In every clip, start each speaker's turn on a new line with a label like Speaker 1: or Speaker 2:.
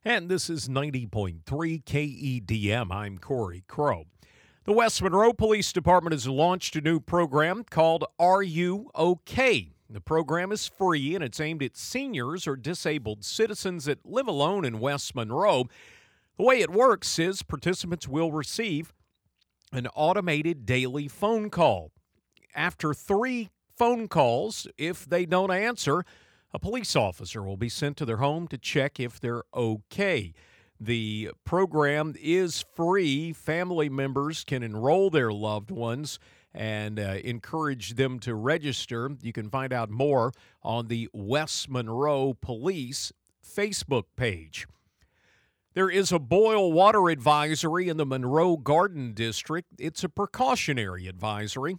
Speaker 1: And this is 90.3 KEDM. I'm Corey Crow. The West Monroe Police Department has launched a new program called Are You OK? The program is free and it's aimed at seniors or disabled citizens that live alone in West Monroe. The way it works is participants will receive an automated daily phone call. After 3 phone calls, if they don't answer, a police officer will be sent to their home to check if they're okay. The program is free. Family members can enroll their loved ones and encourage them to register. You can find out more on the West Monroe Police Facebook page. There is a boil water advisory in the Monroe Garden District. It's a precautionary advisory,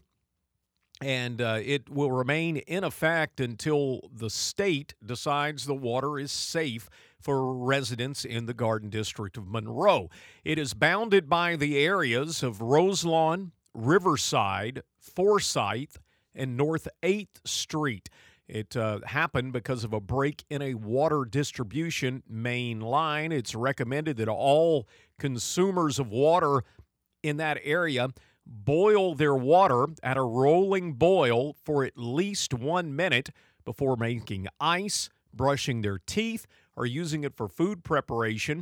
Speaker 1: and it will remain in effect until the state decides the water is safe for residents in the Garden District of Monroe. It is bounded by the areas of Roselawn, Riverside, Forsyth, and North 8th Street. It happened because of a break in a water distribution main line. It's recommended that all consumers of water in that area boil their water at a rolling boil for at least 1 minute before making ice, brushing their teeth, or using it for food preparation.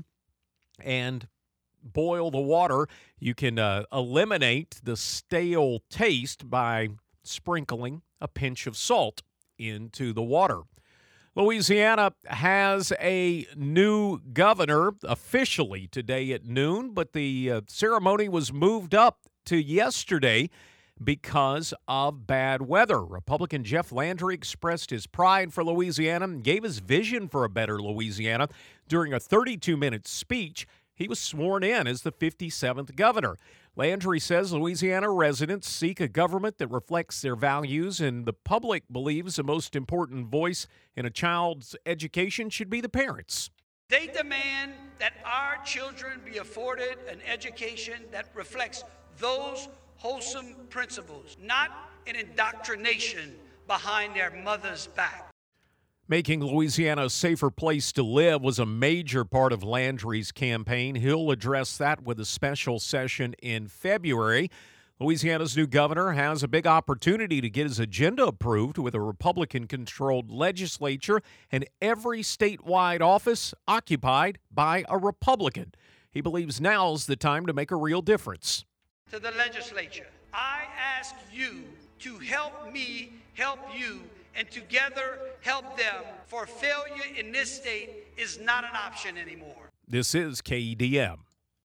Speaker 1: And boil the water. You can eliminate the stale taste by sprinkling a pinch of salt into the water. Louisiana has a new governor officially today at noon, but the ceremony was moved up to yesterday because of bad weather. Republican Jeff Landry expressed his pride for Louisiana and gave his vision for a better Louisiana. During a 32-minute speech, he was sworn in as the 57th governor. Landry says Louisiana residents seek a government that reflects their values, and the public believes the most important voice in a child's education should be the parents.
Speaker 2: They demand that our children be afforded an education that reflects those wholesome principles, not an indoctrination behind their mother's back.
Speaker 1: Making Louisiana a safer place to live was a major part of Landry's campaign. He'll address that with a special session in February. Louisiana's new governor has a big opportunity to get his agenda approved with a Republican-controlled legislature and every statewide office occupied by a Republican. He believes now's the time to make a real difference.
Speaker 2: To the legislature, I ask you to help me help you, and together help them, for failure in this state is not an option anymore.
Speaker 1: This is KEDM.